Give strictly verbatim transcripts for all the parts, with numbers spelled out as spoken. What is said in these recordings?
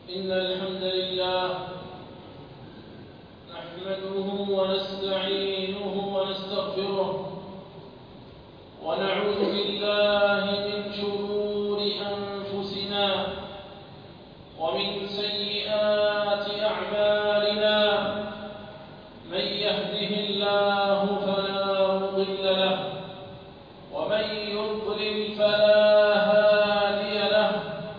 إن الحمد لله نحمده ونستعينه ونستغفره ونعوذ بالله من شرور أنفسنا ومن سيئات أعمالنا من يهده الله فلا مضل له ومن يضلل فلا هادي له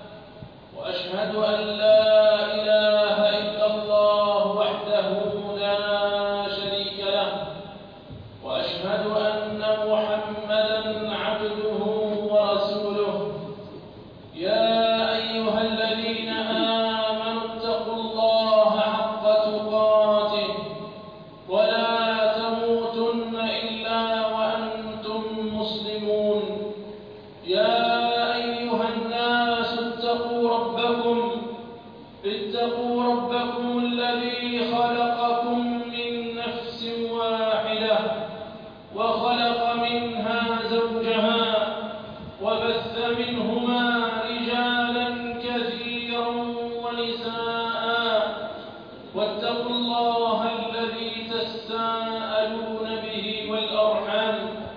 وأشهد أن لا إله إلا الله وحده لا شريك له وأشهد أن محمدا عبده ورسوله يا أيها الذين آمنوا اتقوا الله حق تقاته ولا تموتن إلا وأنتم مسلمون يا أيها الناس اتقوا ربكم اتقوا ربكم الذي خلقكم من نفس واحدة وخلق منها زوجها وبث منهما رجالا كثيرا ونساء واتقوا الله الذي تساءلون به والأرحام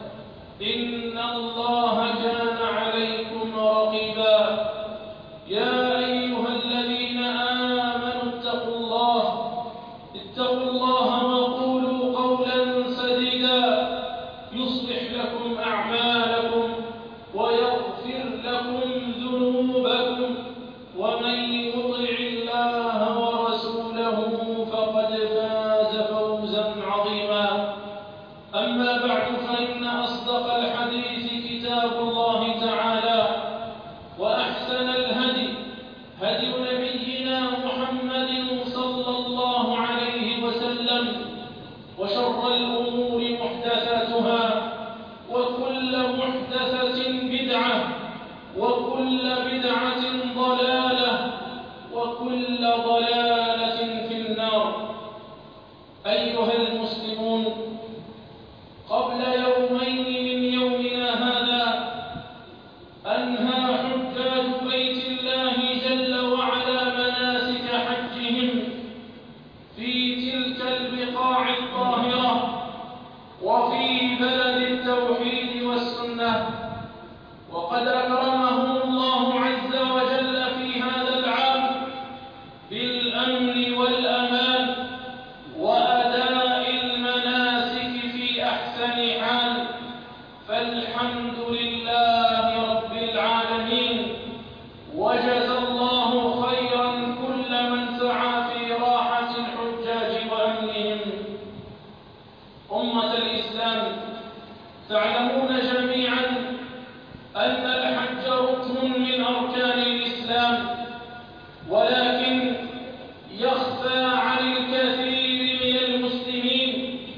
إن الله كان عليكم رقيبا يا أيها الذين آمنوا اتقوا الله اتقوا الله وقولوا قولا سديدا يصلح لكم أعمالكم ويغفر لكم ذنوبكم ومن يطع الله ورسوله فقد فاز فوزا عظيما أما بعد فإن أصدق الحديث كتاب الله تعالى وأحسن الهدي هدي نبينا محمد صلى الله عليه وسلم وشر الأمور محدثاتها وكل محدثة بدعة وكل بدعة ضلالة وكل ضلالة في النار. أيها المسلمون، قبل يومين من يومنا هذا أنهى حجاج بيت الله جل وعلا مناسك حجهم في تلك البقاع الطاهرة وفي بلد التوحيد والسنة، وقد أكرمهم الله عز وجل في هذا العام بالأمن والأمان وأداء المناسك في أحسن حال، فالحمد لله رب العالمين، وجزى الله خيرا كل من سعى في راحة الحجاج وأمنهم. أمة الإسلام، تعلمون جميعا أن الحج ركن من أركان الإسلام، ولكن يخفى عن الكثير من المسلمين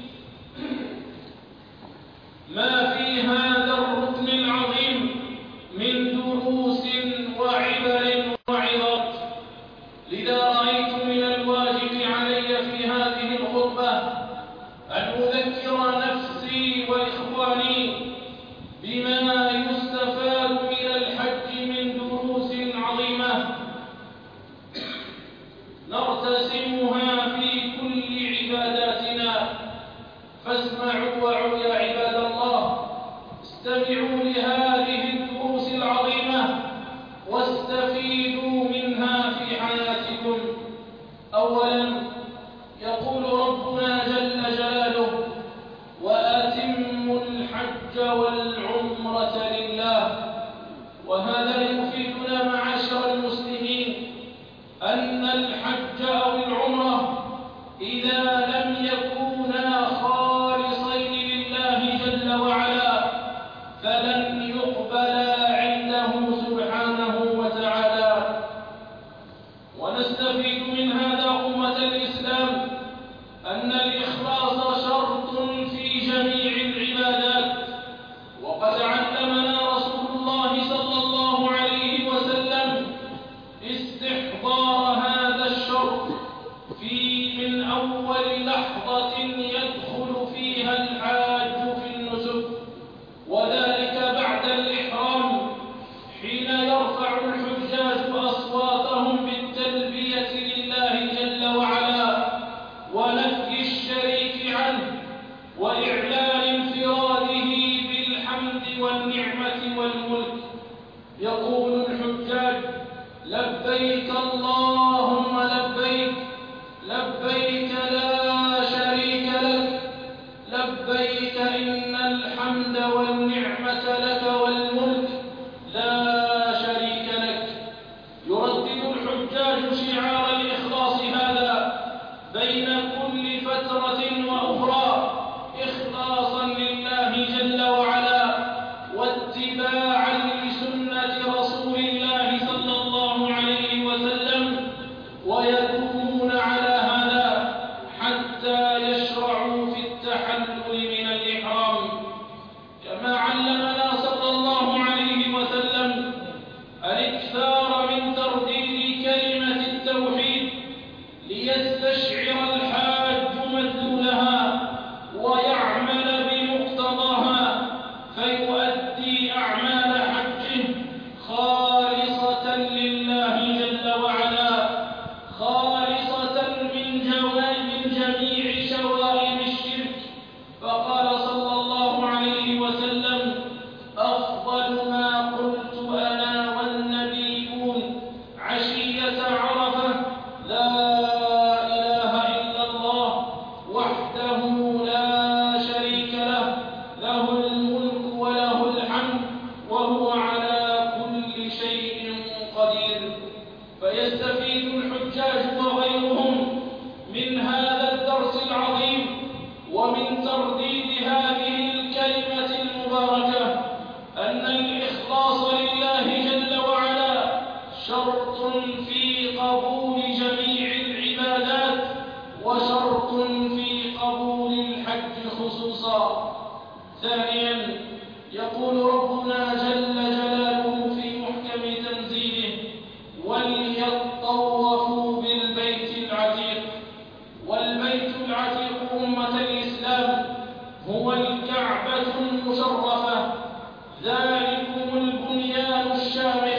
ما في هذا الركن العظيم من دروس وعبر وعظات. لذا رأيت من الواجب علي في هذه الخطبة أن أذكر نفسي وإخواني بما يستفاد من الحج من دروس عظيمة نرتسمها في كل عباداتنا. فاسمعوا وعوا يا عباد الله، استمعوا لهذه الدروس العظيمة واستفيدوا منها في حياتكم. أولا، يقول ربنا جل جلاله: وأتموا الحج والعمرة لله. وهذا يفيدنا معاشر المسلمين أن الحج أو العمرة إذا لم يكونا خالصين لله جل وعلا فلن يقبلا عنده سبحانه وتعالى. ونستفيد من هذا أمة الإسلام أن الإخلاص شرط في جميع العبادات، وقد علمنا رسول الله صلى الله عليه وسلم استحضار هذا الشرط في من أول لحظة يدخل فيها الحاج في النسك، وذلك بعد الإحرام حين يرفع الحجاج أصواتهم بالتلبية لبيك اللهم لبيك لبيك لا شريك لك لبيك إن الحمد والنعمة لك والملك لا شريك لك. يردد الحجاج شعار الإخلاص هذا بين كل فترة وأخرى إخلاصا لله جل وعلا واتباعا لسنة رسول الله صلى الله عليه وسلم، ويدومون على هذا حتى يشرعوا في التحلل من الإحرام، كما علمنا صلى الله عليه وسلم الإكثار من ترديد كلمة التوحيد ليستشعر الحاج مدلولها ويعمل بمقتضاها فيؤدي أعمال حجه خالصة لله جل وعلا، خالصة من من جميع شوائب الشرك. فقال صلى الله عليه وسلم: أفضل ما قلت أنا والنبيون عشية عرفة لا إله إلا الله وحده لا شريك له له الملك وله الحمد وهو على كل شيء قدير. فيستفيد الحجاج وغيرهم من هذا الدرس العظيم ومن ترديد هذه الكلمة المباركة أن الإخلاص لله جل وعلا شرط في قبول جميع العبادات وشرط في قبول الحج خصوصا. ثانيا، يقول ربنا جل جلاله في محكم تنزيله: وليطوفوا بالبيت العتيق. والبيت العتيق أمة الإسلام هو الكعبة المشرفة، ذلكم البنيان الشامخ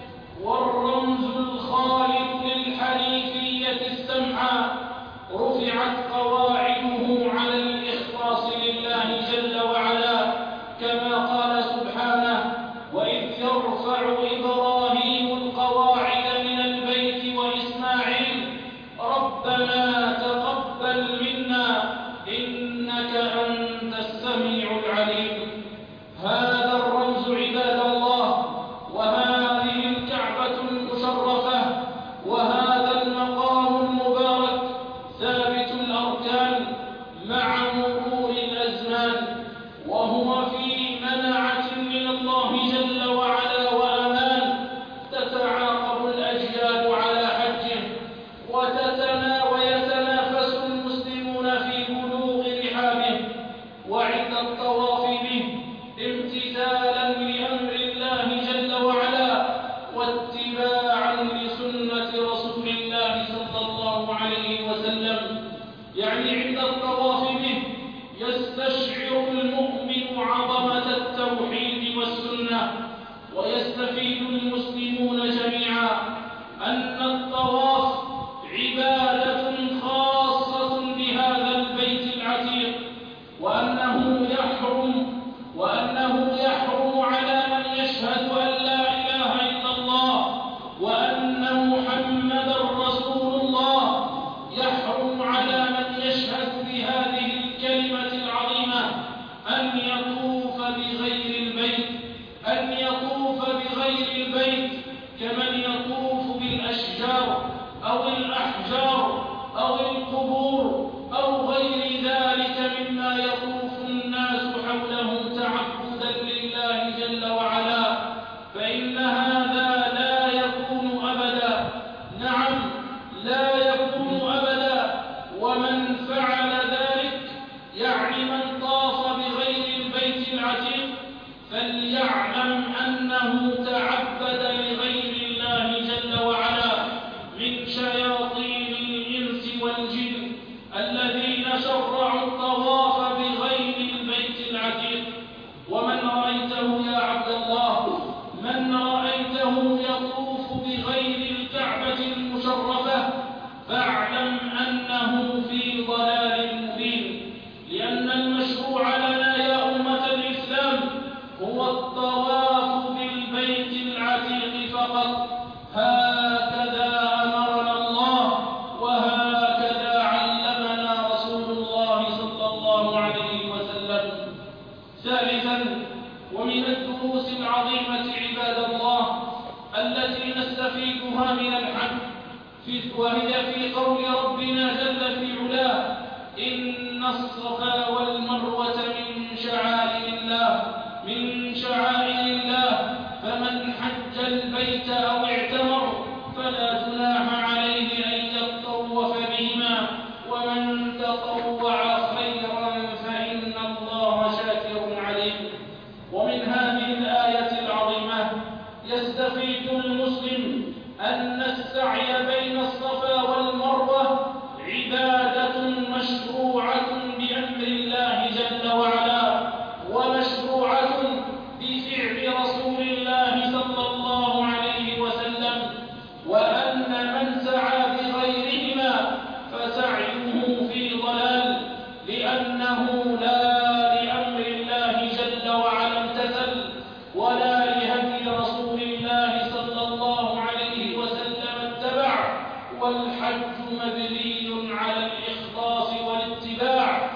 والرمز الخالد للحنيفية السمحة، رفعت قواعده على الإخلاص لله جل وعلا، كما قال سبحانه: وإذ يرفع إبراهيم القواعد من البيت وإسماعيل ربنا تقبل منا إنك أنت السميع العليم. هذا الرمز عباد الله، وهذه الكعبة المشرفة، وهذا المقام المبارك ثابت الأركان مع مرور الأزمان، وهو في منعة من الله جل وعلا وأمان، تتعاقب الأجيال على حجه وتتنا ويتنافس المسلمون في بلوغ رحابه وعند الطواف به، امتثالا لأمر الله جل وعلا واتباعا لسنة رسول الله صلى الله عليه وسلم. يعني عند الطواف به يستشعر المؤمن عظمة التوحيد والسنة، ويستفيد المسلمون جميعا أن الطواف عبادة خاصة بهذا البيت العتيق، وأنه يحرم وأنه يحرم على من يشهد أن لا إله إلا الله وأن محمدا رسول الله، يحرم على من يشهد بهذه الكلمة العظيمة أن يطوف بغير البيت أن يطوف بغير البيت كمن يطوف بالأشجار أو الأحجار أو القبور أو غير ذلك مما يطوف الناس حوله تعبدا لله جل وعلا، فإن هذا لا يكون أبدا. نعم، لا يكون أبدا. ومن فعل ذلك يعني من طاف بغير البيت العتيق فليعلم أنه تعبد لغير الله جل وعلا من شياطين الإنس والجن الذين شرعوا الطواف بغير البيت العتيق. ومن رأيته يا عبد الله، من رأيته يطوف بغير الكعبة المشرفة فاعلم أنه في ضلال مبين، لأن المشروع لنا يا أمة الإسلام هو الطواف بالبيت العتيق فقط. هكذا وهي في قول ربنا جل في علاه: إن الصفا والمروة من شعائر الله من شعائر الله فمن حج البيت أو اعتمر فلا جناح عليه أن يطوف بهما ومن تطوع خيرا فإن الله شاكر عليم. ومن هذه الآية العظيمة يستفيد المسلم أن السعي بين الصفا والمروة عبادة مشروعة بأمر الله جل وعلا، ومشروعة بفعل رسول الله صلى الله عليه وسلم، وأن من سعى بغيرهما فسعيه في ضلال، لأنه لا لأمر الله جل وعلا امتثل ولا لهدي رسول الله صلى الله عليه وسلم اتبع. والحج مبني على الإخلاص والاتباع،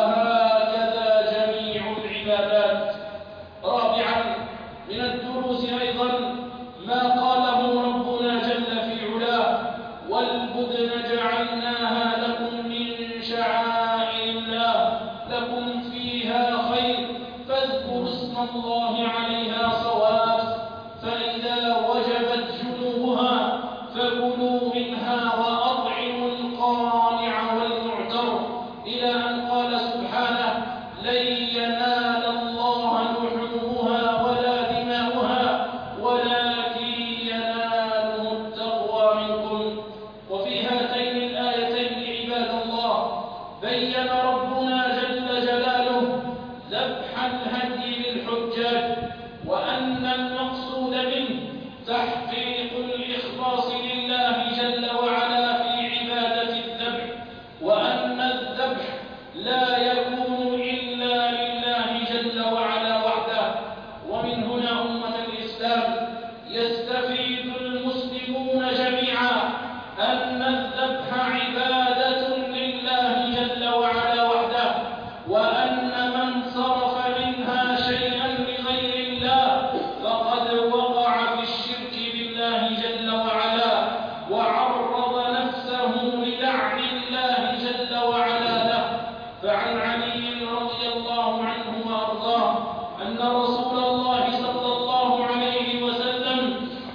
وهكذا جميع العبادات. رابعا من الدروس أيضا ما قاله ربنا جل في علاه: والبدن جعلناها لكم من شعائر الله لكم فيها خير فاذكروا اسم الله عليها صواف، فإذا وجبت جنوبها فكلوا منها وأطعموا القانع والمعتر، إلى أن قال سبحانه: لن ينال الله لحومها ولا دماؤها ولكن يناله التقوى منكم. وفي هاتين الآيتين عباد الله بين ربنا جل جلاله ذبح الهدي للحجاج، وأن المقصود منه تحقيق الإخلاص لله جل وعلا في عبادة الذبح، وأن الذبح لا يكون إلا لله جل وعلا وحده. ومن هنا أمة الإسلام يستفيد المسلمون جميعا أن الذبح عبادة لله جل وعلا وحده، وأن من صرف منها شيئا لغير الله فقد وقع في الشرك بالله جل وعلا، وعرض نفسه للعن الله جل وعلا له. فعن علي رضي الله عنه وأرضاه أن رسول الله صلى الله عليه وسلم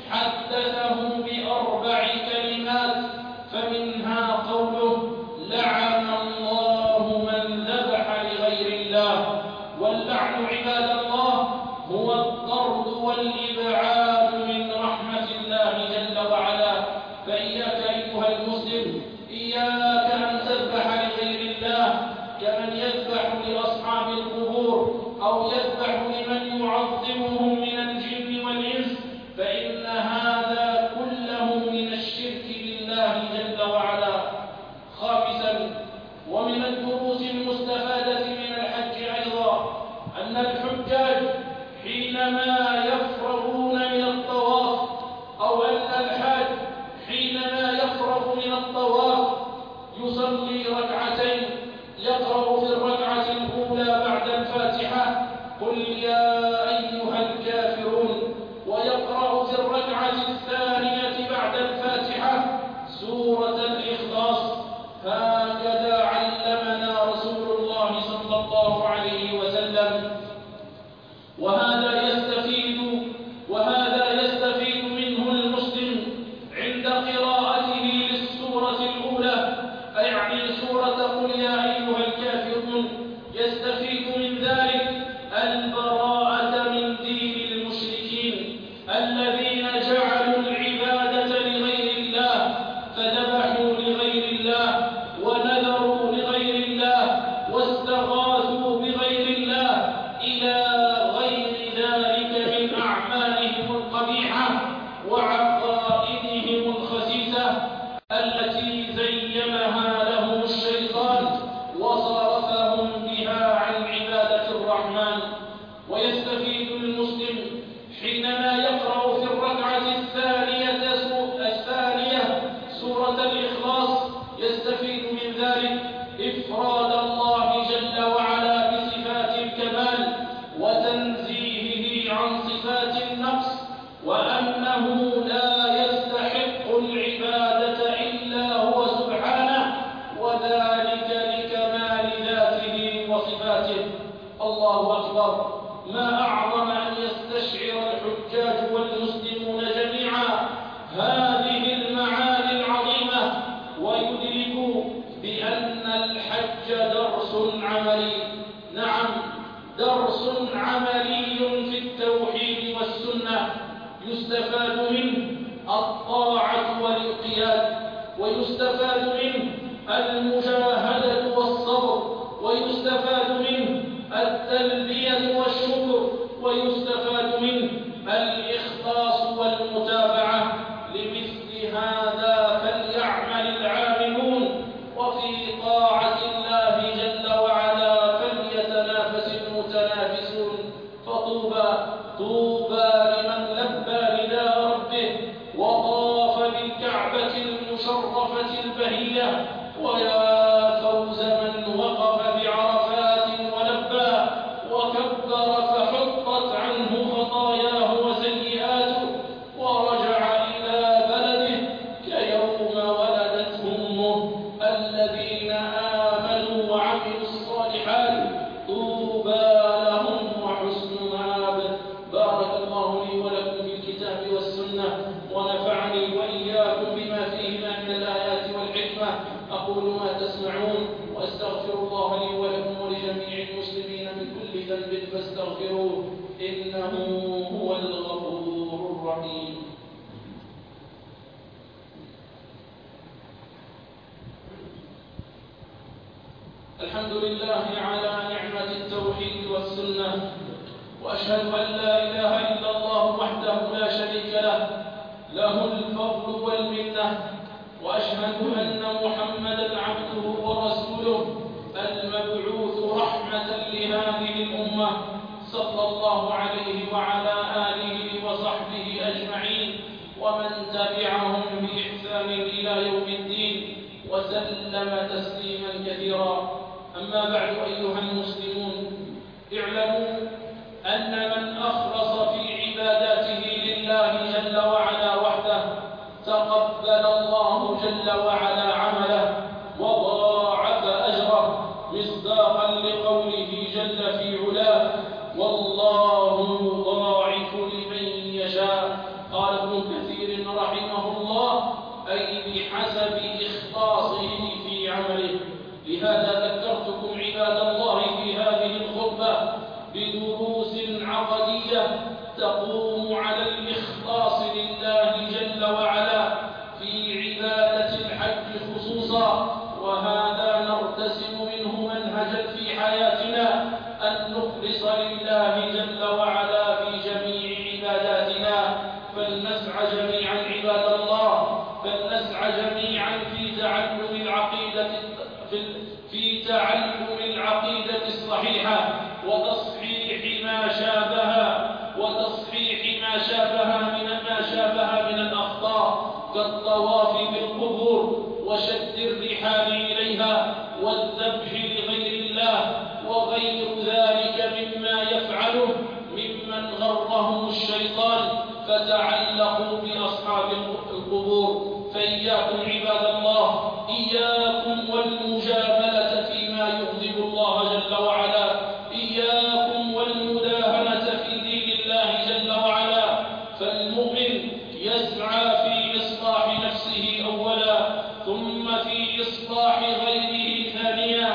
حدثه بأربع كلمات، فمنها قوله: لعن الله من ذبح لغير الله. واللعن عباد الله هو الطرد والإبعاد من رحمة الله جل وعلا. فإياك أيها المسلم، إياك أن تذبح لغير الله كمن يذبح لأصحاب القبور أو يذبح لمن يعظمهم من الجن والإنس، فإن هذا كله من الشرك بالله جل وعلا. خامسا ومن الدروس المستفادة من الحج أيضا أن الحجاج حينما يفرغون من الطواف، أو أن الحاج حينما يفرغ من الطواف يصلي ركعتين، يقرأ في الركعة الأولى بعد الفاتحة: قل يا أيها الكافرون، ويقرأ في الركعة الثانية بعد الفاتحة سورة الإخلاص. هكذا علمنا رسول الله صلى الله عليه وسلم. وهذا يستفيد وهذا يستفيد منه المسلم عند قراءته للسورة الأولى، أي يعني سورة قل يا أيها الكافرون، يستفيد من ذلك البراءة من دين المشركين الذين جعلوا العبادة لغير الله، فذبحوا لغير الله ونذروا لغير الله واستغاثوا بغير الله، إلى غير ذلك من أعمالهم القبيحة وعقائدهم الخسيسة التي زينها لهم الشيطان وصرفهم بها عن عبادة الرحمن. ويستفيد المسلم حينما يقرأ في الركعة الثانية الثانية سورة الإخلاص يستفيد من ذلك إفراد الله جل وعلا بصفات الكمال وتنزيهه عن صفات النقص، وأنه لا يستحق العبادة ويستفاد منه المجاهدة والصبر، ويستفاد منه التلبية والشكر، ويستفاد منه الإخلاص والمتابعة. لمثل هذا فليعمل العاملون، وفي طاعة الله جل وعلا فليتنافس المتنافسون. فطوبى طوبى لمن لبى نداء ربه وطاف بالكعبة المشرفة البهية، ويا فوز من وقف بعرفات ولبى وكبر فحطت عنه خطاياه وسيئاته ورجع إلى بلده كيوم ولدته أمه. الذين آمنوا وعملوا الصالحات طوبى لهم وحسن مآب. بارك الله لي ولكم في الكتاب والسنة، ونفعني وإياكم بما فيهما من الآيات والحكمة. أقول ما تسمعون وأستغفر الله لي ولكم ولجميع المسلمين من كل ذنب فاستغفروه إنه هو الغفور الرحيم. الحمد لله على نعمة التوحيد والسنة، وأشهد أن لا إله إلا الله وحده لا شريك له، له الفضل والمنة، وأشهد أن محمدًا عبده ورسوله المبعوث رحمة لهذه الأمة، صلى الله عليه وعلى آله وصحبه أجمعين ومن تبعهم بإحسان إلى يوم الدين وسلم تسليما كثيرا. أما بعد أيها المسلمون، اعلموا أن من أخلص في عباداته لله جل وعلا وحده تقبل الله جل وعلا عمله وضاعف أجره، مصداقا لقوله جل في علاه: والله يضاعف لمن يشاء. قال ابن كثير رحمه الله: أي بحسب إخلاصه في عمله. لهذا ذكرتكم عباد الله في هذه الخطبة بدروس عقدية تقوم على الإخلاص لله جل وعلا في عبادة الحج خصوصا، وهذا نرتسم منه منهجا في حياتنا أن نخلص لله جل وعلا في جميع عباداتنا. فلنسعى جميعا عباد الله، فلنسعى جميعا في تعلم العقيدة في تعلم العقيدة الصحيحة وتصحيح ما شابها وتصحيح ما شابها من ما شابها من الأخطاء كالطواف بالقبور وشد الرحال إليها والذبح لغير الله وغير ذلك مما يفعله ممن غرهم الشيطان فتعلقوا بأصحاب القبور. فإياكم عباد الله، إياكم والمجاملة فيما يغضب الله جل وعلا، إياكم والمداهنة في دين الله جل وعلا. فالمؤمن يسعى في إصلاح نفسه أولا، ثم في إصلاح غيره ثانيا،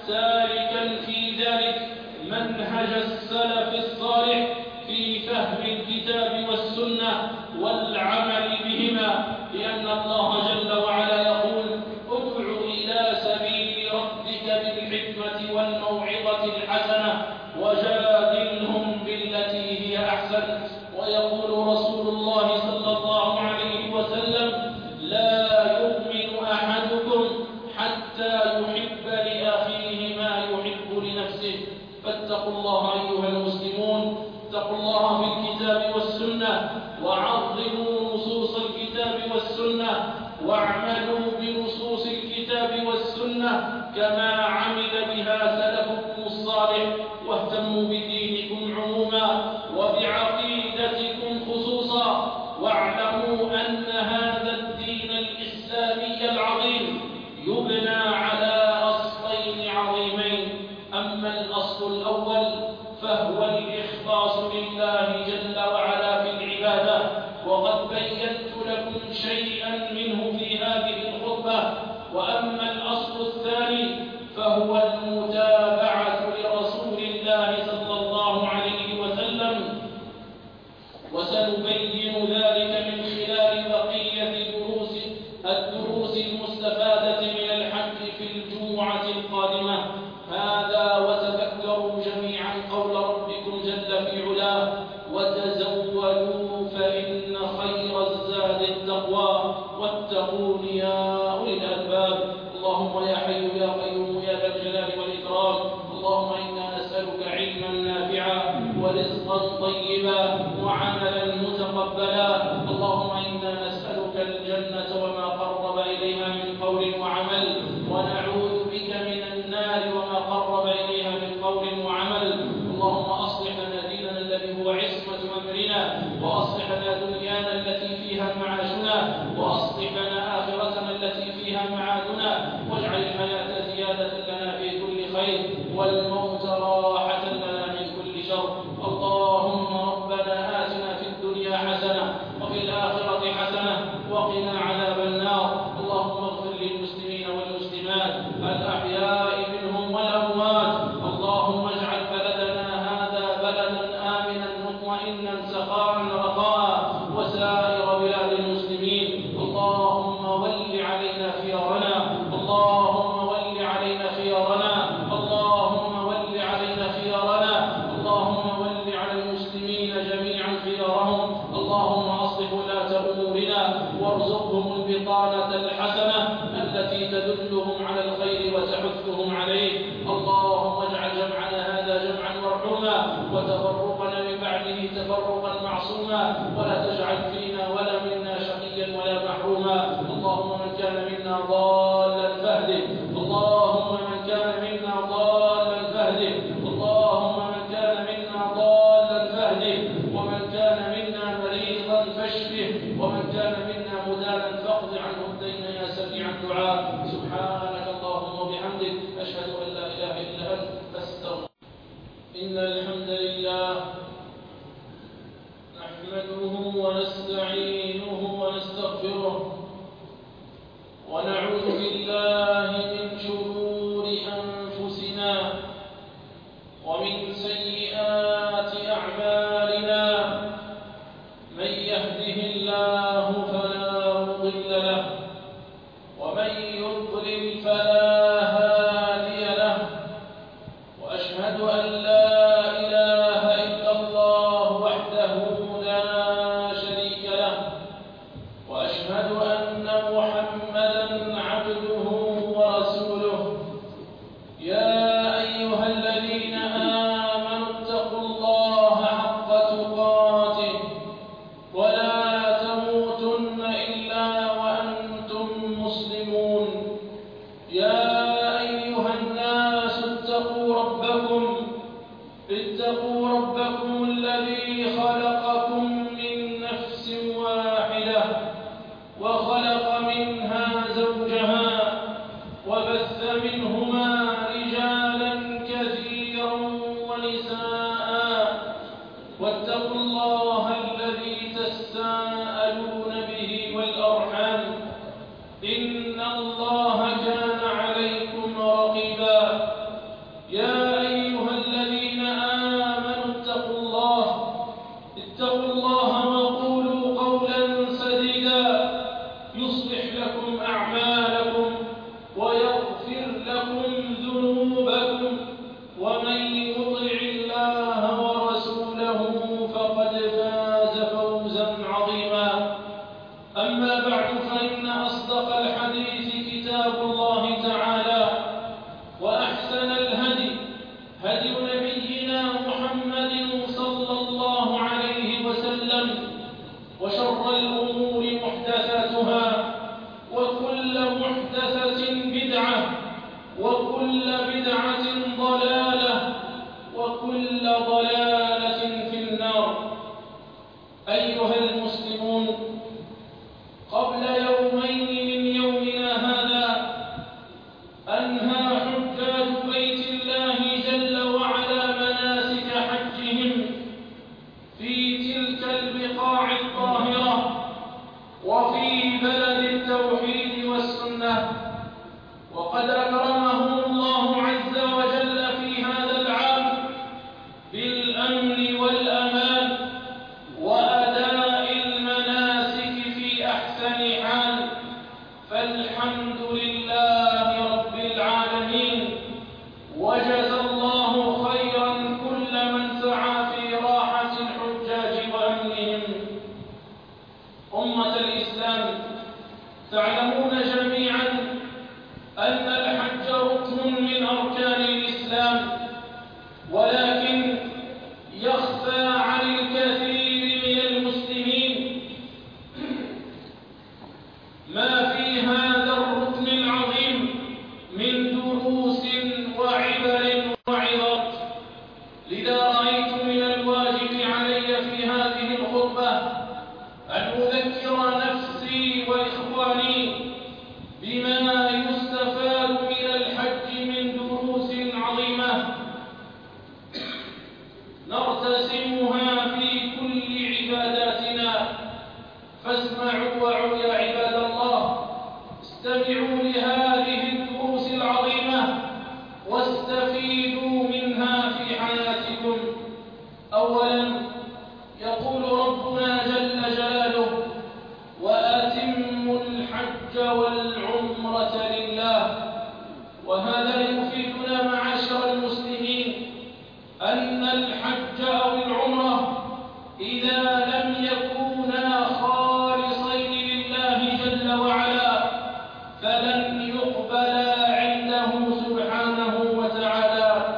سالكا في ذلك منهج السلف الصالح في فهم الكتاب والسنة والعمل بهما، لأن الله جل وعلا يقول: ادع إلى سبيل ربك بالحكمة والموعظة الحسنة وجادلهم بالتي هي أحسن. ويقول رسول الله صلى الله عليه وسلم: لا يؤمن أحدكم حتى يحب لأخيه ما يحب لنفسه. فاتقوا الله أيها المسلمون، اتقوا الله في الكتاب والسنة، وعظموا نصوص الكتاب والسنة، واعملوا بنصوص الكتاب والسنة كما عمل بها سلفكم الصالح، واهتموا بدينكم عموما وبعقيدتكم خصوصا، واعلموا أن هذا الدين الإسلامي العظيم يبنى على أصلين عظيمين. أما الأصل الأول فهو الإخلاص لله جل وعلا في العبادة، وقد بينت لكم شيئا منه في هذه الخطبة. وأما الأصل الثاني فهو المتابعة لرسول الله صلى الله عليه وسلم، وسنبين ذلك من خلال بقية دروس الدروس الدروس المستفادة من الحج في الجمعة القادمة. هذا وتذكروا جميعا قول ربكم جل في علاه: وتزودوا فإن خير الزاد التقوى واتقون يا أولي الألباب. اللهم يا حي يا قيوم يا ذا الجلال والإكرام، اللهم إنا نسألك علما نافعا ورزقا طيبا وعملا متقبلا. اللهم إنا نسألك الجنة وما قرب إليها من قول وعمل، ونعوذ بك من النار وما قرب إليها من قول وعمل. اللهم أصلح لنا ديننا الذي هو عصمة أمرنا، وأصلح لنا دنيانا التي فيها معاشنا، وأصلح لنا آخرتنا التي فيها معادنا، واجعل الحياة زيادة لنا في كل خير والموت راحة لنا من كل شر. اللهم ربنا آتنا في الدنيا حسنة وفي الآخرة حسنة وقنا عذاب النار. اللهم اغفر للمسلمين والمسلمات الأحياء منهم والأموات. اللهم اجعل بلدنا هذا بلدا آمنا مطمئنا سخاء رخاء وسائر بلاد المسلمين. اللهم ول علينا خيارنا، اللهم ول علينا خيارنا، اللهم ول علينا خيارنا، اللهم ول على المسلمين جميعا خيارهم. اللهم أصلح ولاة أمورنا وارزقهم البطانة الحسنة التي تدلهم على الخير وتحثهم عليه. اللهم اجعل جمعنا هذا جمعا مرحوما، وتفرقنا من بعده تفرقا معصوما، ولا تجعل فينا ولا منا شقيا ولا محروما. اللهم من كان منا ضالا فاهده، اللهم من كان منا ضالا فاهده، اللهم من كان منا ضالا فاهده، ومن كان منا مريضا فاشفه، ومن كان منا مدانا فاقض عنه الدين يا سميع الدعاء. سبحانك اللهم وبحمدك، أشهد أن لا إله إلا أنت، أستغفرك. إن الحمد لله نحمده ونستعينه ونستغفره، ونعوذ بالله من شرور أنفسنا ومن سيئات أعمالنا. من يهده الله فلا مضل له، ومن يضلل فلا هادي له، وأشهد أن لا إله إلا الله وحده لا شريك له، وأشهد أن محمدا عبده ورسوله. يا أيها الذين آمنوا اتقوا الله حق تقاته ولا تموتن إلا وأنتم مسلمون. يا أيها الناس اتقوا ربكم اتقوا ربكم الذي خلقكم من نفس واحدة، وخلق منها زوجها، وبث منهما رجالا كثيرا ونساء. واتقوا الله الذي تساءلون به والأرحام، إن الله كان عليكم رقيبا. يا أيها الذين آمنوا اتقوا الله اتقوا الله وقولوا قولا سديدا يصلح لكم أعمالكم ويغفر لكم ذنوبكم، ومن يطع الله ورسوله فقد فاز فوزا عظيما. أما بعد، فإن أصدق الحديث كتاب الله تعالى، وأحسن الهدي هدي نبينا محمد صلى الله عليه وسلم، وشر الأمور محدثاتها، وكل محدثة بدعة، وكل بدعة ضلالة، وكل ضلالة في النار. أيها المسلمون، قبل يومين من يومنا هذا والحمد لله رب العالمين. وجزى الله خيرا كل من سعى في راحة الحجاج وأمنهم. أمة الإسلام، تعلمون جميعا أن الحج ركن من أركان الإسلام، ولكن يخفى عن الكثير من المسلمين ما في هذا الركن العظيم من دروس وعبر وعظات. لذا رأيت من الواجب علي في هذه الخطبة أن أذكر نفسي وإخواني بما يستفاد من الحج من دروس عظيمة نرتسمها في كل عباداتنا. فاسمعوا وعوا يا عباد الله، استمعوا لهذه الدروس العظيمة واستفيدوا منها في حياتكم. أولا، يقول ربنا جل جلاله: وأتموا الحج والعمرة لله. وهذا يفيدنا معاشر المسلمين أن الحج أو العمرة إذا لم يكونا خالصين لله جل وعلا فلن يقبلا عنده سبحانه وتعالى.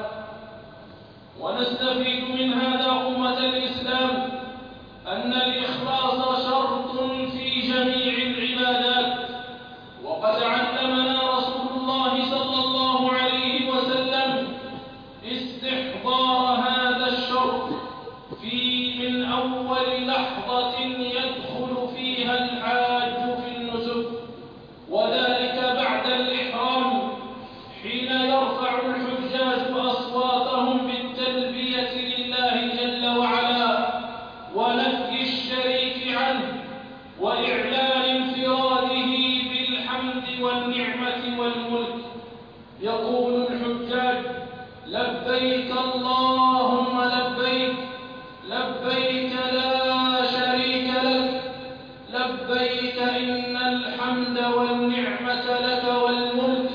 ونستفيد من هذا أمة الإسلام أن الإخلاص شرط في جميع العبادات، وقد علمنا رسول الله صلى الله عليه وسلم استحضار هذا الشرط في من أول لحظة يدخل فيها الحاج في النسك، وذلك بعد الإحرام، حين يرفع الحجاج أصواتهم بالتلبية لله جل وعلا ونفي الشريك عنه وإعلان انفراده بالحمد والنعمة والملك. يقول الحجاج: لبيك اللهم لبيك، لبيك لا شريك لك، لبيك إن الحمد والنعمة لك والملك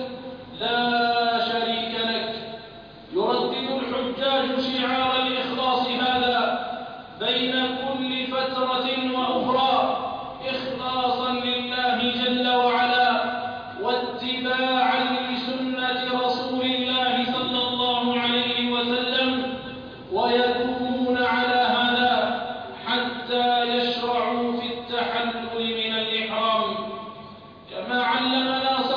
لا شريك لك. يردد الحجاج شعار الإخلاص هذا بين كل فترة وأخرى، إخلاصا لله جل وعلا واتباعا لسنة رسول الله صلى الله عليه وسلم، ويدومون على هذا حتى يشرعوا في التحلل من الإحرام. كما علمنا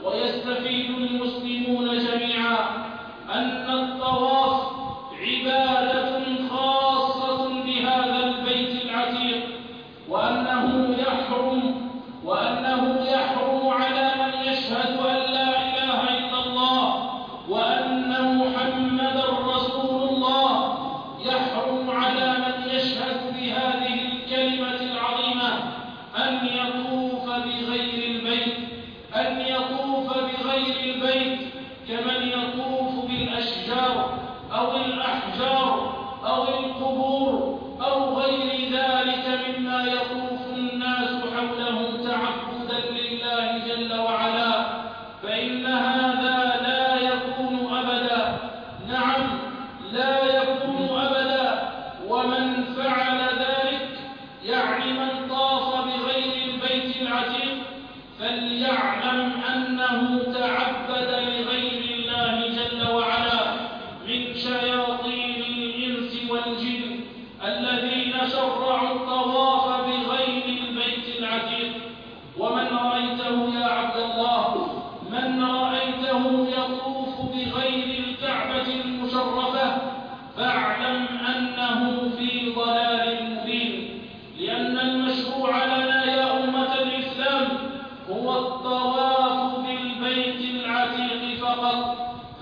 ويستفيد المسلمون جميعا أن الطواف عبادة خاصة بهذا البيت العتيق، وأنه يحرم وأنه يحرم على من يشهد أن لا إله إلا الله وأن محمدا رسول الله، يحرم على من يشهد بهذه الكلمة العظيمة أن يطوف بغير البيت أن يطوف بغير البيت كمن يطوف بالأشجار أو الأحجار أو القبور أو غير ذلك مما يطوف الناس حوله تعبدا لله جل وعلا، فإن هذا لا يكون أبدا. نعم، لا يكون أبدا. ومن فعل ذلك يعني من طاف بغير البيت العتيق فليعلم أنه تعبد لغير الله جل وعلا من شياطين الإنس والجن الذين شرعوا الطواف بغير البيت العتيق. ومن رأيته يا عبد الله من رأيته يطوف بغير الكعبة المشرفة فاعلم أنه في ضلال مبين، لأن المشروع لنا يا أمة الإسلام هو الطواف بالبيت العتيق فقط.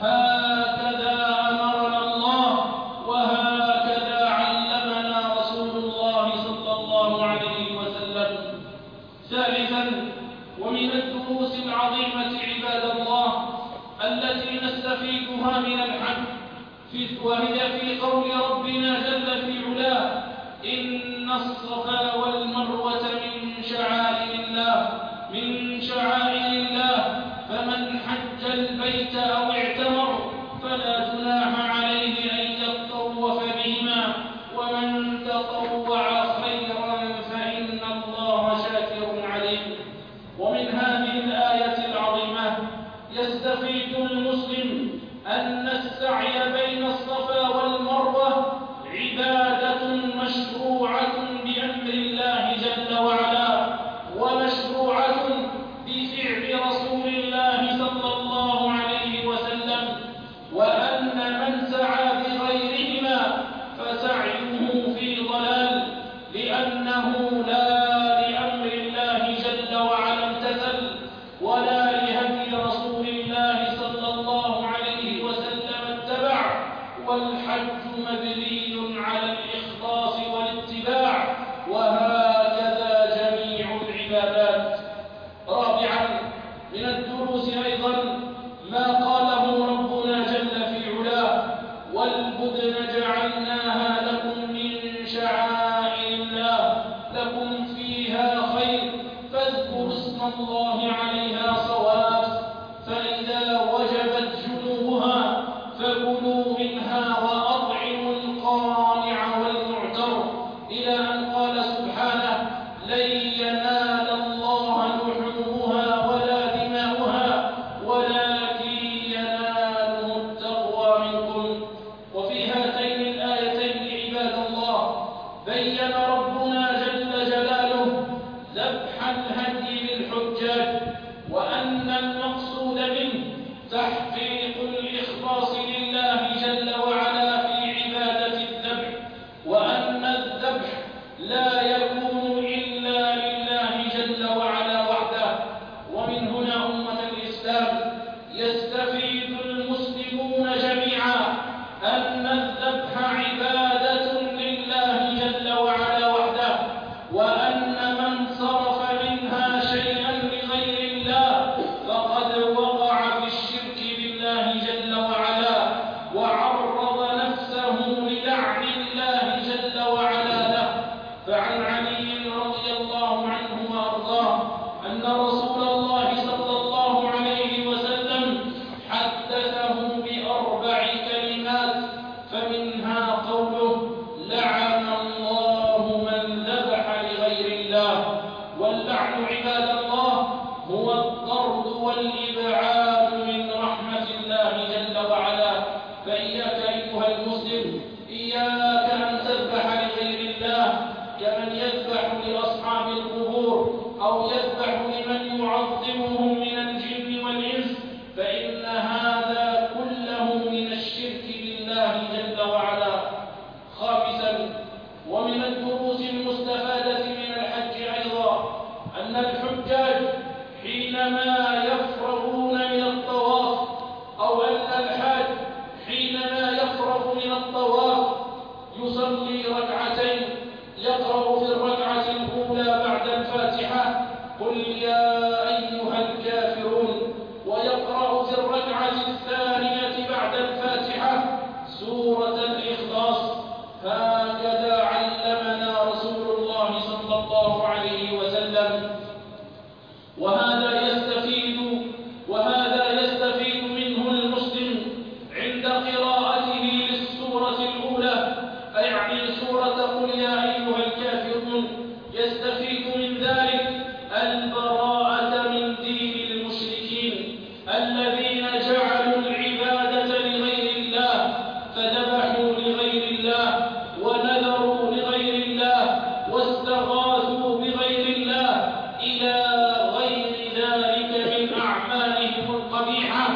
هكذا أمرنا الله وهكذا علمنا رسول الله صلى الله عليه وسلم. ثالثا، ومن الدروس العظيمة عباد الله التي نستفيدها من الحج وهي في قول ربنا جل في علاه: إن الصفا والمروة من شعائر الله من شعائر الله فمن حج البيت أو اعتمر فلا جناح عليه أن يطوف بهما ومن تطوع خيرا فإن الله شاكر عليم. ومن هذه الآية العظيمة يستفيد المسلم أن السعي بين الصفا والمروة عبادة مشروعة بأمر الله جل وعلا ومشروعة بفعل رسول الله صلى الله عليه وسلم، وأن من سعى بغيرهما فسعيه في ضلال، لأنه لا لأمر الله جل وعلا امتثل ولا لهدي رسول الله صلى الله عليه وسلم اتبع. والحج مبني على الإخلاص والاتباع، وهكذا جميع العبادات. رابعا، من الدروس أيضا ما قاله ربنا جل في علاه: والبدن جعلناها لكم من شعائر الله لكم فيها خير فاذكروا اسم الله عليها صواف، فإذا وجبت جنوبها فكلوا منها وأطعموا القانع والمعتر، إلى أن قال سبحانه: لن ينال الله لحومها ولا دماؤها ولكن يناله التقوى منكم. وفي هاتين الآيتين عباد الله بين ربنا جل جلاله ذبح الهدي للحجاج، وأن المقصود منه تحقيق الإخلاص لله جل وعلا في عبادة الذبح، وأن الذبح لا يكون إلا لله جل وعلا وحده. ومن هنا أمة الإسلام يستفيد المسلمون جميعا أن الذبح عبادة لله جل وعلا وحده، وأن من صرف منها شيئا لغير الله فقد وقع في الشرك بالله جل وعلا وعرض نفسه للعن الله جل وعلا له. فعن علي رضي الله عنه وأرضاه أن رسول الله صلى الله عليه وسلم حدثه بأربع كلمات، فمنها قوله: لعن الله من ذبح لغير الله. واللعن عباد الله هو الطرد والإبعاد من رحمة الله جل وعلا. فإياك أيها المسلم، إياك أن تذبح لغير الله كمن يذبح لأصحاب القبور أو يذبح لمن يعظمهم من الجن والإنس حينما يفرغون من الطواف، أو أن الحاج حينما يفرغ من الطواف يصلي ركعتين، يقرأ في الركعة الأولى بعد الفاتحة قل يا أيها الكافرون، ويقرأ في الركعة الثانية بعد الفاتحة سورة الإخلاص. هكذا علمنا رسول الله صلى الله عليه وسلم. وهذا يستفيد وهذا يستفيد منه المسلم عند قراءته للسورة الأولى، أي يعني سورة قل يا أيها الكافرون، يستفيد من ذلك البراءة من دين المشركين الذين جعلوا العبادة لغير الله، فذبحوا لغير الله ونذروا لغير الله واستغاثوا بغير الله إلى غير ذلك من أعمالهم القبيحة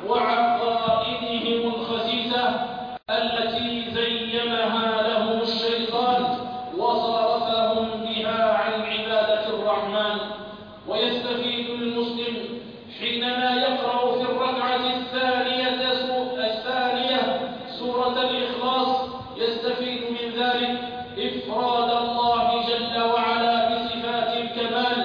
وعقائدهم الخسيسة التي زينها لهم الشيطان وصرفهم بها عن عبادة الرحمن. ويستفيد المسلم حينما يقرأ في الركعة الثانية الثانية سورة الإخلاص، يستفيد من ذلك إفراد الله جل وعلا بصفات الكمال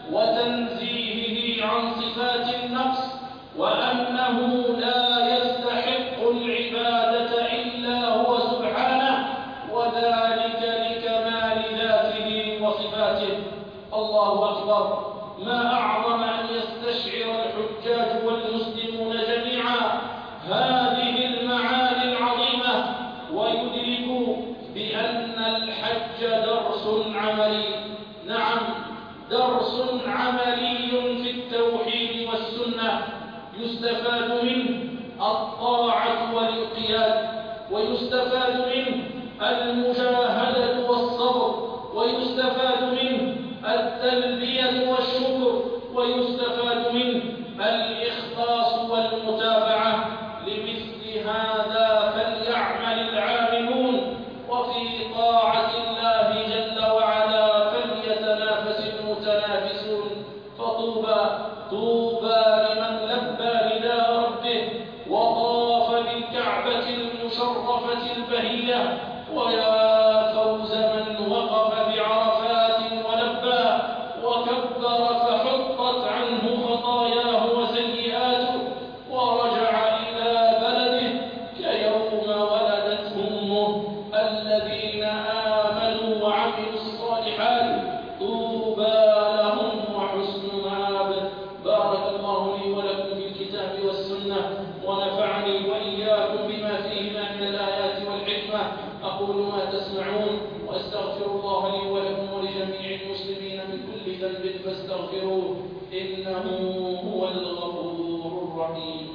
وتنزيهه عن صفات النقص، وأنه لا يستحق العبادة إلا هو سبحانه، وذلك لكمال ذاته وصفاته. الله أكبر! ما أعظم أن يستشعر الحجاج والمسلمون جميعا هذه المعاني العظيمة، ويدركوا بأن الحج درس عملي. نعم، درس عملي في التوحيد والسنة، يستفاد منه الطاعة والانقياد، ويستفاد منه المجاهدة والصبر، ويستفاد منه التلبية والشكر، ويستفاد منه الإخلاص والمتابعة. لمثل هذا فليعمل العاملون، وفي طاعة الله جل وعلا فليتنافس المتنافسون. فطوبى طوبى لمن لبى نداء ربه وطاف بالكعبة المشرفة البهية، ويا فوز من وقف بعرفات ولبى وكبر فحطت عنه خطاياه وسيئاته ورجع إلى بلده كيوم ولدته أمه. الذين آمنوا وعملوا الصالحات طوبى لهم وحسن مآب. بارك الله لي ولكم في الكتاب والسنة، ونفعني وإياكم بما فيهما من الآيات والحكمة. أقول ما تسمعون، وأستغفر الله لي ولكم ولجميع المسلمين من كل ذنب فاستغفروه، إنه هو الغفور الرحيم.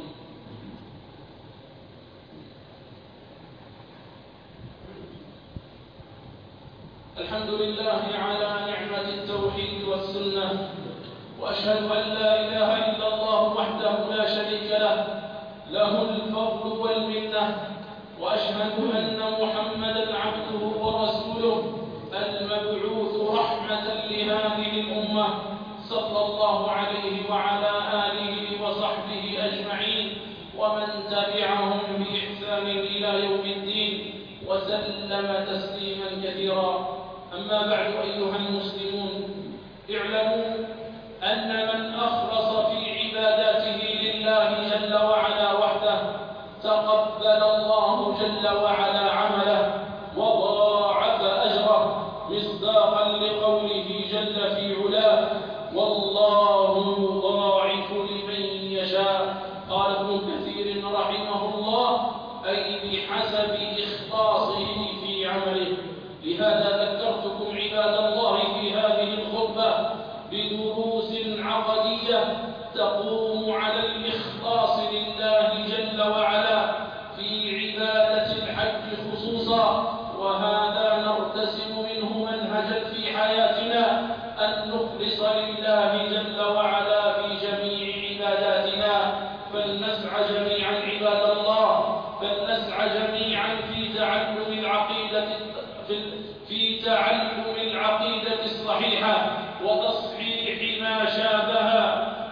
الحمد لله على نعمة التوحيد والسنة، وأشهد أن لا إله إلا الله وحده لا شريك له، له الفضل والمنة، وأشهد أن محمدًا عبده ورسوله المبعوث رحمة لهذه الأمة، صلى الله عليه وعلى آله وصحبه أجمعين، ومن تبعهم بإحسان إلى يوم الدين، وسلم تسليما كثيرا. أما بعد، أيها المسلمون، اعلموا أن من أخلص في عباداته لله جل وعلا وحده تقبل الله جل وعلا عمله وضاعف أجره، مصداقا لقوله جل في علاه: والله يضاعف لمن يشاء. قال ابن كثير رحمه الله: أي بحسب إخلاصه في عمله. لهذا ذكرتكم عباد الله في هذه الخطبة بدروس عقدية تقوم على الإخلاص لله جل وعلا في عبادة الحج خصوصا، وهذا نرتسم منه منهجا في حياتنا أن نخلص لله جل وعلا في جميع عباداتنا. فلنسعى جميعا عباد الله، فلنسعى جميعا في تعلم العقيدة في تعلم العقيدة الصحيحة وتصحيح ما شابهها وتصحيح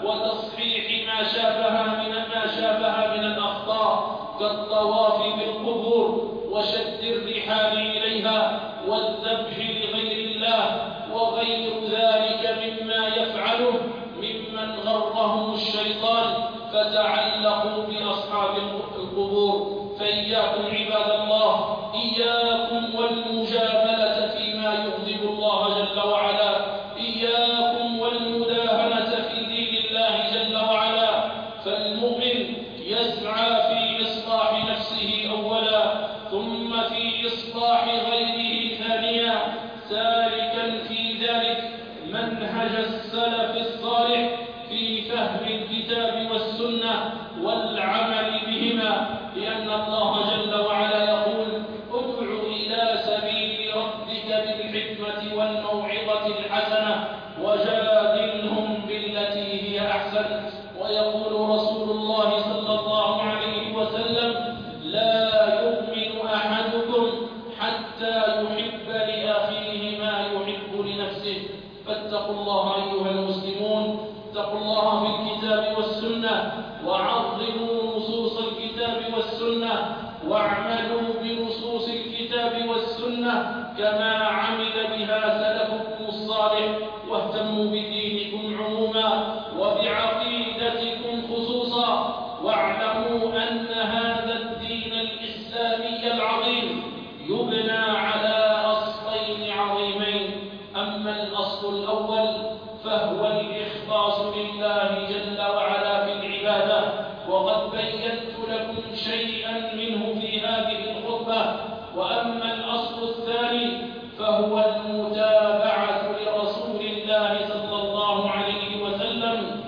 تصحيح ما شابه من ما شابه من الأخطاء كالطواف بالقبور وشد الرحال إليها والذبح لغير الله وغير ذلك مما يفعله ممن غرهم الشيطان فتعلقوا بأصحاب القبور. فإياكم عباد الله، إياكم والمجاملة فيما يغضب الله جل وعلا، إياكم والمداهنة في دين الله جل وعلا. فالمؤمن يسعى في إصلاح نفسه أولا ثم في إصلاح غيره ثانيا، سالكا في ذلك منهج السلف الصالح في فهم الكتاب والسنة والعمل بهما، لأن الله جل وعلا يقول: ادع إلى سبيل ربك بالحكمة والموعظة الحسنة وجادلهم بالتي هي أحسن. ويقول رسول الله صلى الله عليه وسلم: لا يؤمن أحدكم حتى يحب لأخيه ما يحب لنفسه. فاتقوا الله أيها المسلمون، اتقوا الله بالكتاب والسنة وعظموا نصوص الكتاب والسنة واعملوا بنصوص الكتاب والسنة كما عمل بها سلفكم الصالح، واهتموا بدينكم عموما وبعقيدتكم خصوصا، واعلموا أن هذا الدين الإسلامي العظيم يبنى على أصلين عظيمين. أما الأصل الأول فهو الإخلاص لله جل وعلا في العبادة، وقد بينت لكم شيئا منه في هذه الخطبة. وأما الأصل الثاني فهو المتابعة لرسول الله صلى الله عليه وسلم،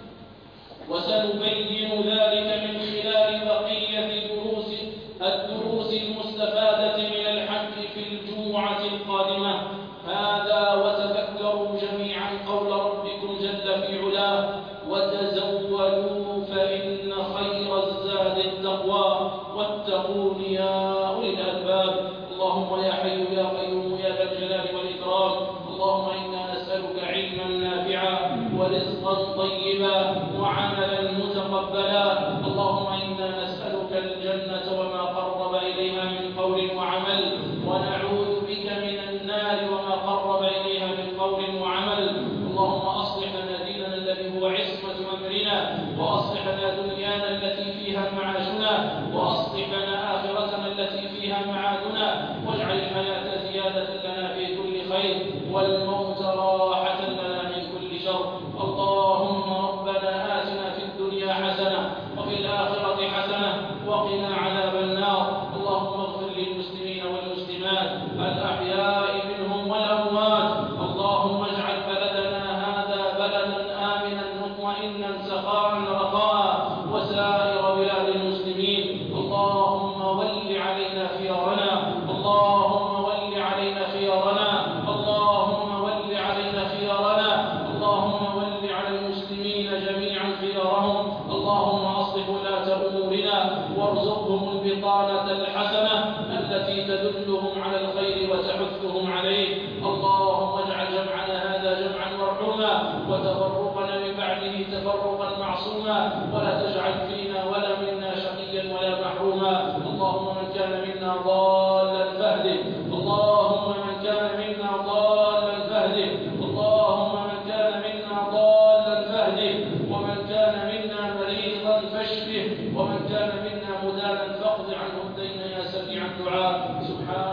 وسنبين ذلك من خلال بقية دروس الدروس المستفادة من الحج في الجمعة القادمة. هذا وتذكروا جميعا قول ربكم جل في علاه: وتزودوا فإن خير الزاد التقوى واتقون يا أولي الألباب. اللهم يا حي يا قيوم يا ذا الجلال والإكرام، اللهم إنا نسألك علما نافعا ورزقا طيبا وعملا متقبلا. اللهم إنا نسألك الجنة وما قرب إليها من قول وعمل، ونعوذ بك من النار وما قرب إليها من قول وعمل. اللهم أصلح لنا ديننا الذي هو عصمة أمرنا، وأصلح لنا دنيانا التي فيها معاشنا، وأصلح لنا آخرتنا التي فيها معادنا، واجعل الحياة زيادة لنا في كل خير والموت راحة لنا من كل شر. اللهم ربنا آتنا في الدنيا حسنة وفي الآخرة حسنة وقنا عذاب النار. اللهم اغفر للمسلمين والمسلمات الأحياء منهم والأموات. اللهم اجعل بلدنا هذا بلدا آمنا مطمئنا سخاء رخاء وسائر بلاد المسلمين. اللهم ول علينا خيارنا، اللهم ول علينا خيارنا، اللهم ول علينا خيارنا، اللهم ول على المسلمين جميعا خيارهم. اللهم أصلح ولاة أمورنا وارزقهم البطانة الحسنة التي تدلهم على الخير وتحثهم عليه. اللهم اجعل جمعنا هذا جمعا مرحوما وتفرقنا من بعده تفرقا معصوما، ولا تجعل فينا ولا منا شقيا ولا محروما. اللهم من كان منا ضالا فاهده، اللهم من كان منا ضالا فاهده، اللهم من كان منا ضالا فاهده، ومن كان منا مريضا فاشفه، ومن كان منا مدانا فاقض عنه الدين يا سميع الدعاء. سبحان